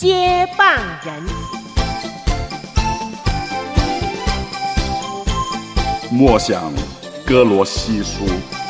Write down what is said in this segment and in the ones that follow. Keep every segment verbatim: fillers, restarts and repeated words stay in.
接棒人。 默想歌罗西书。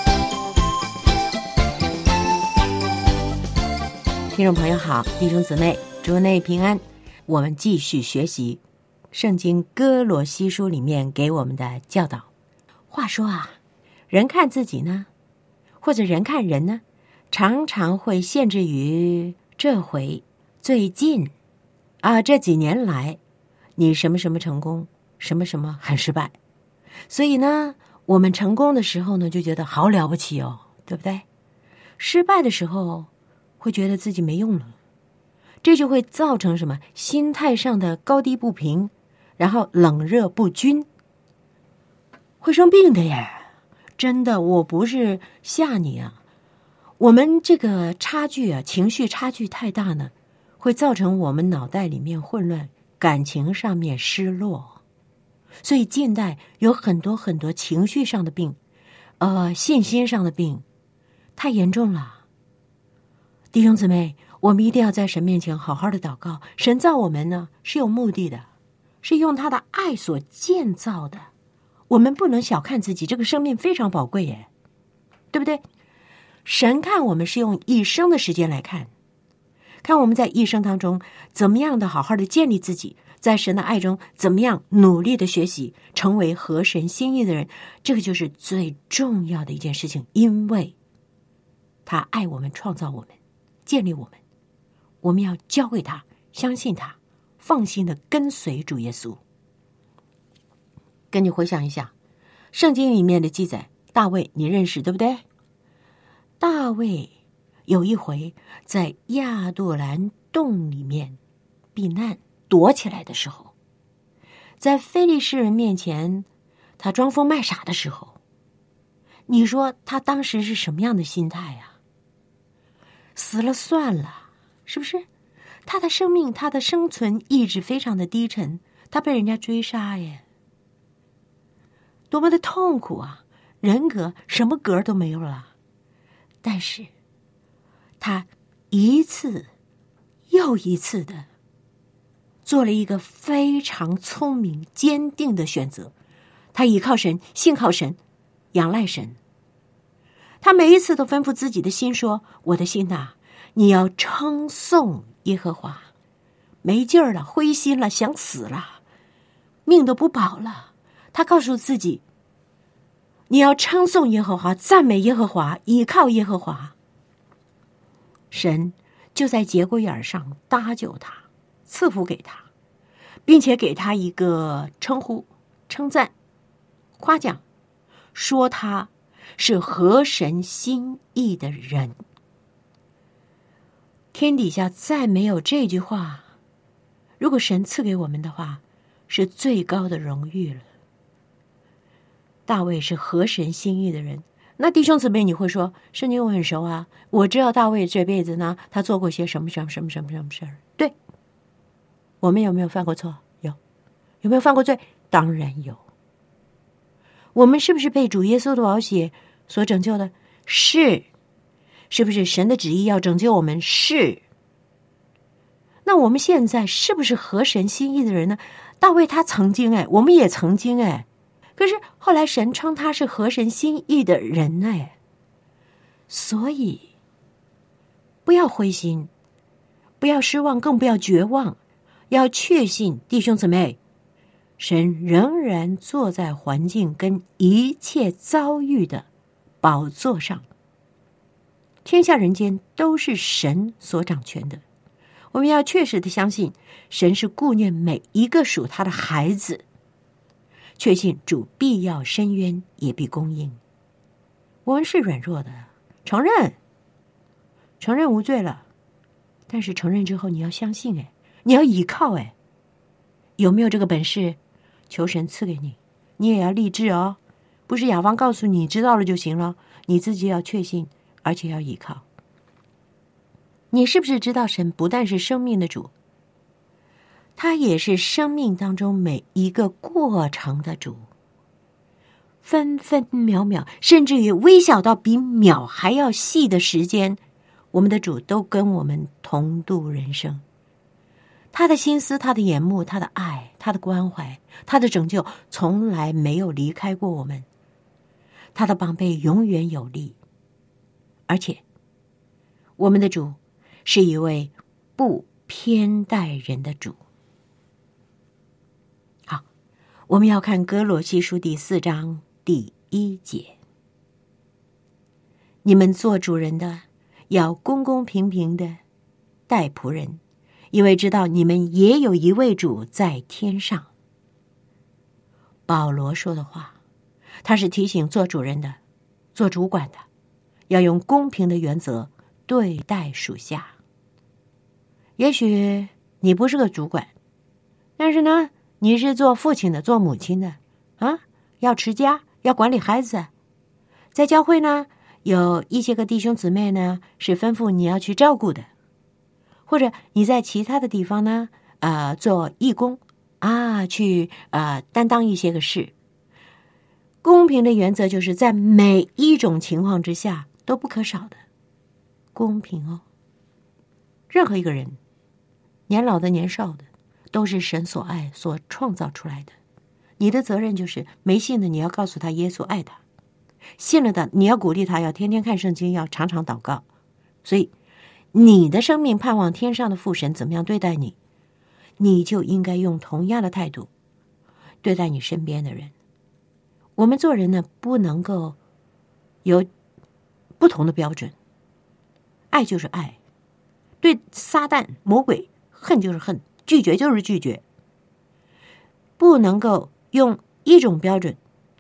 听众朋友好，弟兄姊妹，主内平安。我们继续学习圣经歌罗西书里面给我们的教导。话说啊，人看自己呢，或者人看人呢，常常会限制于这回、最近啊，这几年来你什么什么成功，什么什么很失败。所以呢，我们成功的时候呢，就觉得好了不起哦，对不对？失败的时候会觉得自己没用了，这就会造成什么？心态上的高低不平，然后冷热不均，会生病的耶！真的，我不是吓你啊。我们这个差距啊，情绪差距太大呢，会造成我们脑袋里面混乱，感情上面失落。所以近代有很多很多情绪上的病，呃，信心上的病，太严重了。弟兄姊妹，我们一定要在神面前好好的祷告。神造我们呢是有目的的，是用他的爱所建造的。我们不能小看自己，这个生命非常宝贵耶，对不对？神看我们是用一生的时间来看，看我们在一生当中怎么样的好好的建立自己，在神的爱中怎么样努力的学习，成为合神心意的人。这个就是最重要的一件事情，因为他爱我们，创造我们，建立我们，我们要交给他，相信他，放心的跟随主耶稣。跟你回想一下圣经里面的记载，大卫你认识对不对？大卫有一回在亚杜兰洞里面避难躲起来的时候，在非利士人面前他装疯卖傻的时候，你说他当时是什么样的心态啊？死了算了，是不是？他的生命，他的生存意志非常的低沉，他被人家追杀耶，多么的痛苦啊！人格什么格都没有了。但是他一次又一次的做了一个非常聪明坚定的选择，他倚靠神，信靠神，仰赖神。他每一次都吩咐自己的心说，我的心啊，你要称颂耶和华。没劲儿了，灰心了，想死了，命都不保了，他告诉自己，你要称颂耶和华，赞美耶和华，倚靠耶和华。神就在节骨眼上搭救他，赐福给他，并且给他一个称呼，称赞，夸奖，说他是合神心意的人。天底下再没有这句话，如果神赐给我们的话，是最高的荣誉了。大卫是合神心意的人。那弟兄姊妹，你会说圣经我很熟啊，我知道大卫这辈子呢，他做过些什么什么什么什么什么事儿。对，我们有没有犯过错？有。有没有犯过罪？当然有。我们是不是被主耶稣的宝血所拯救的？是。是不是神的旨意要拯救我们？是。那我们现在是不是合神心意的人呢？大卫他曾经哎，我们也曾经哎，可是后来神称他是合神心意的人哎，所以不要灰心，不要失望，更不要绝望，要确信，弟兄姊妹，神仍然坐在环境跟一切遭遇的宝座上，天下人间都是神所掌权的。我们要确实的相信，神是顾念每一个属他的孩子，确信主必要伸冤，也必供应。我们是软弱的，承认承认无罪了，但是承认之后你要相信哎，你要依靠哎，有没有这个本事？求神赐给你，你也要立志哦，不是雅方告诉你知道了就行了，你自己要确信，而且要依靠。你是不是知道神不但是生命的主，他也是生命当中每一个过程的主，分分秒秒，甚至于微小到比秒还要细的时间，我们的主都跟我们同度人生。 他的心思，他的眼目，他的爱，他的关怀，他的拯救从来没有离开过我们。他的膀臂永远有力，而且我们的主是一位不偏待人的主。好，我们要看哥罗西书第四章第一节：你们做主人的要公公平平的待仆人，因为知道你们也有一位主在天上。保罗说的话，他是提醒做主人的、做主管的，要用公平的原则对待属下。也许你不是个主管，但是呢，你是做父亲的、做母亲的啊，要持家，要管理孩子。在教会呢，有一些个弟兄姊妹呢，是吩咐你要去照顾的，或者你在其他的地方呢，呃，做义工啊，去呃担当一些个事。公平的原则就是在每一种情况之下都不可少的公平哦。任何一个人，年老的年少的，都是神所爱所创造出来的。你的责任就是没信的你要告诉他耶稣爱他，信了的你要鼓励他要天天看圣经，要常常祷告。所以你的生命盼望天上的父神怎么样对待你，你就应该用同样的态度对待你身边的人。我们做人呢，不能够有不同的标准。爱就是爱，对撒旦魔鬼恨就是恨，拒绝就是拒绝，不能够用一种标准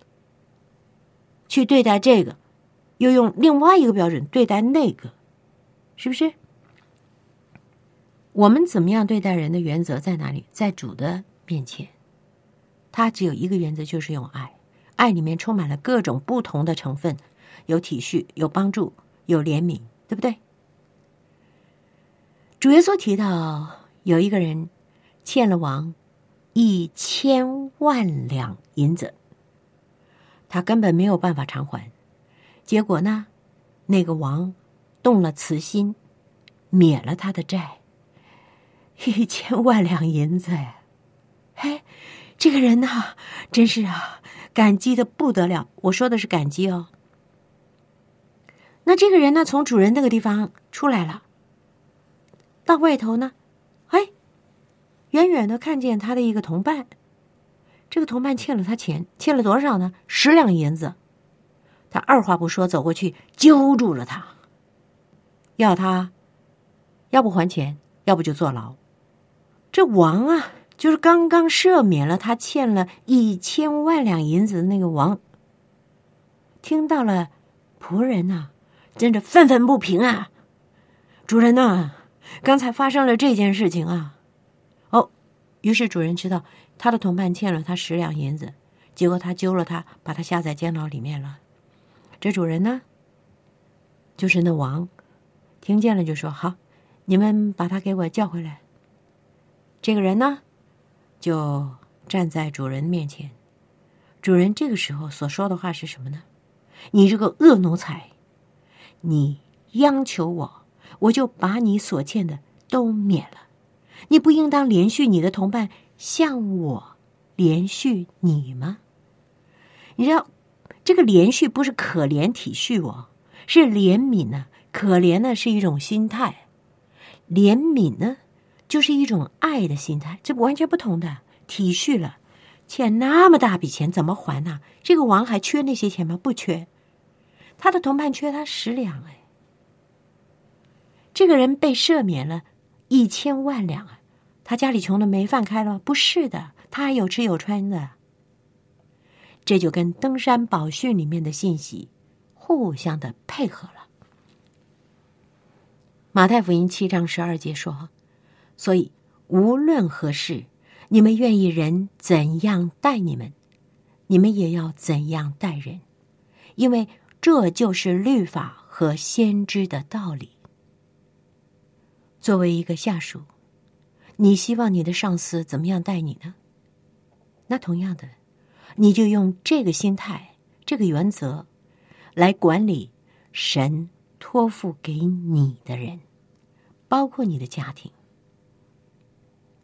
去对待这个，又用另外一个标准对待那个，是不是？我们怎么样对待人的原则在哪里？在主的面前，他只有一个原则，就是用爱。爱里面充满了各种不同的成分，有体恤，有帮助，有怜悯，对不对？主耶稣提到有一个人欠了王一千万两银子，他根本没有办法偿还。结果呢，那个王动了慈心，免了他的债，一千万两银子呀！嘿，这个人呐、啊，真是啊，感激的不得了。我说的是感激哦。那这个人呢，从主人那个地方出来了，到外头呢，哎，远远的看见他的一个同伴，这个同伴欠了他钱，欠了多少呢？十两银子。他二话不说走过去揪住了他，要他要不还钱，要不就坐牢。这王啊，就是刚刚赦免了他欠了一千万两银子的那个王，听到了仆人呐、啊，真的愤愤不平啊！主人呐、啊，刚才发生了这件事情啊！哦，于是主人知道他的同伴欠了他十两银子，结果他揪了他，把他下在监牢里面了。这主人呢，就是那王，听见了就说：“好，你们把他给我叫回来。”这个人呢，就站在主人面前。主人这个时候所说的话是什么呢？你这个恶奴才，你央求我，我就把你所欠的都免了。你不应当连续你的同伴，像我连续你吗？你知道，这个连续不是可怜体恤我，是怜悯呢、啊。可怜呢是一种心态，怜悯呢就是一种爱的心态，这完全不同的。体恤了，欠那么大笔钱怎么还呢？这个王还缺那些钱吗？不缺，他的同伴缺他十两哎。这个人被赦免了一千万两啊，他家里穷的没饭开了？不是的，他还有吃有穿的。这就跟登山宝训里面的信息互相的配合了。马太福音七章十二节说，所以无论何事，你们愿意人怎样待你们，你们也要怎样待人，因为这就是律法和先知的道理。作为一个下属，你希望你的上司怎么样待你呢？那同样的，你就用这个心态，这个原则来管理神托付给你的人，包括你的家庭。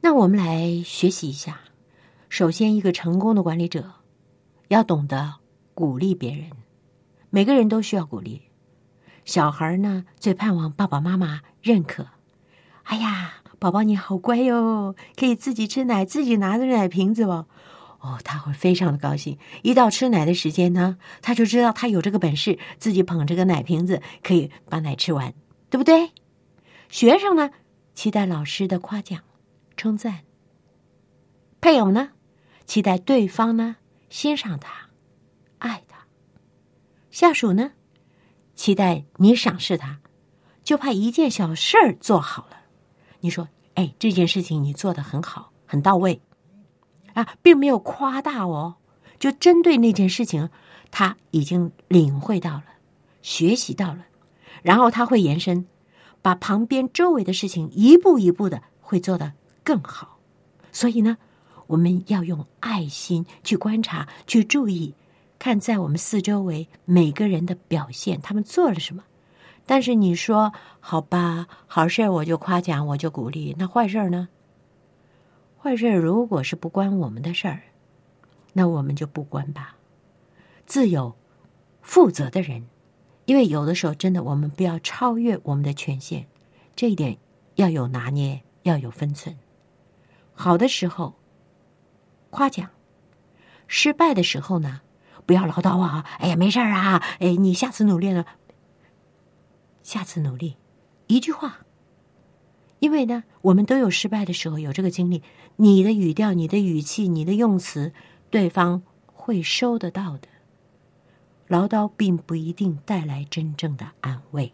那我们来学习一下。首先，一个成功的管理者要懂得鼓励别人。每个人都需要鼓励。小孩呢，最盼望爸爸妈妈认可。哎呀，宝宝你好乖哟，可以自己吃奶，自己拿着奶瓶子哦。哦，他会非常的高兴。一到吃奶的时间呢，他就知道他有这个本事，自己捧着个奶瓶子可以把奶吃完，对不对？学生呢，期待老师的夸奖、称赞。配偶呢，期待对方呢欣赏他、爱他。下属呢，期待你赏识他，就怕一件小事儿做好了，你说，哎，这件事情你做得很好，很到位啊，并没有夸大哦，就针对那件事情，他已经领会到了，学习到了，然后他会延伸，把旁边周围的事情一步一步的会做得更好。所以呢，我们要用爱心去观察，去注意，看在我们四周围每个人的表现，他们做了什么。但是你说好吧，好事我就夸奖，我就鼓励，那坏事呢？坏事如果是不关我们的事儿，那我们就不关吧。自有负责的人，因为有的时候真的我们不要超越我们的权限，这一点要有拿捏，要有分寸。好的时候夸奖，失败的时候呢，不要唠叨啊，哎呀没事啊，哎你下次努力了，下次努力，一句话。因为呢，我们都有失败的时候，有这个经历，你的语调、你的语气、你的用词，对方会收得到的。唠叨并不一定带来真正的安慰。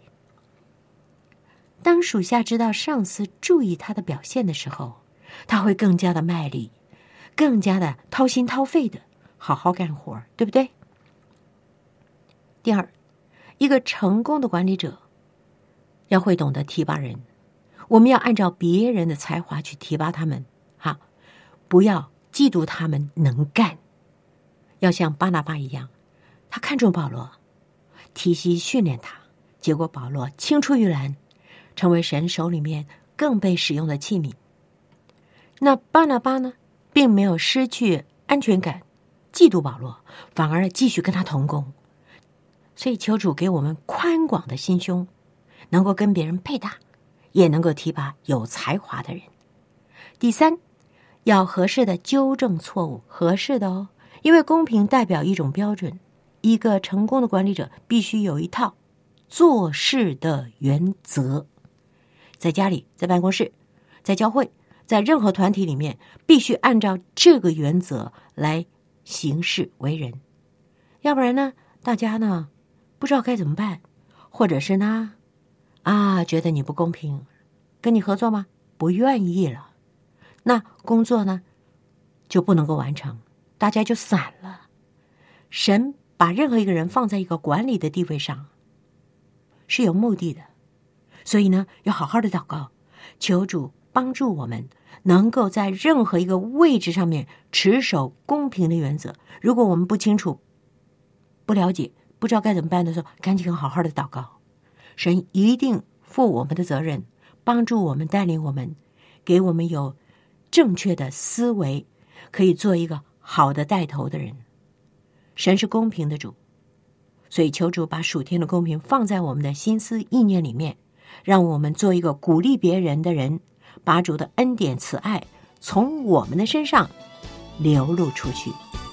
当属下知道上司注意他的表现的时候，他会更加的卖力，更加的掏心掏肺的好好干活，对不对？第二，一个成功的管理者要会懂得提拔人。我们要按照别人的才华去提拔他们，哈，不要嫉妒他们能干。要像巴拿巴一样，他看中保罗，提携训练他，结果保罗青出于蓝，成为神手里面更被使用的器皿。那巴拿巴呢，并没有失去安全感，嫉妒保罗，反而继续跟他同工。所以求主给我们宽广的心胸，能够跟别人配搭，也能够提拔有才华的人。第三，要合适的纠正错误，合适的哦，因为公平代表一种标准。一个成功的管理者必须有一套做事的原则，在家里，在办公室，在教会，在任何团体里面，必须按照这个原则来行事为人。要不然呢，大家呢不知道该怎么办，或者是呢啊，觉得你不公平，跟你合作吗？不愿意了，那工作呢就不能够完成，大家就散了。神把任何一个人放在一个管理的地位上是有目的的，所以呢要好好的祷告，求主帮助我们能够在任何一个位置上面持守公平的原则。如果我们不清楚、不了解、不知道该怎么办的时候，赶紧好好的祷告，神一定负我们的责任，帮助我们，带领我们，给我们有正确的思维，可以做一个好的带头的人。神是公平的主，所以求主把属天的公平放在我们的心思意念里面，让我们做一个鼓励别人的人，把主的恩典慈爱从我们的身上流露出去。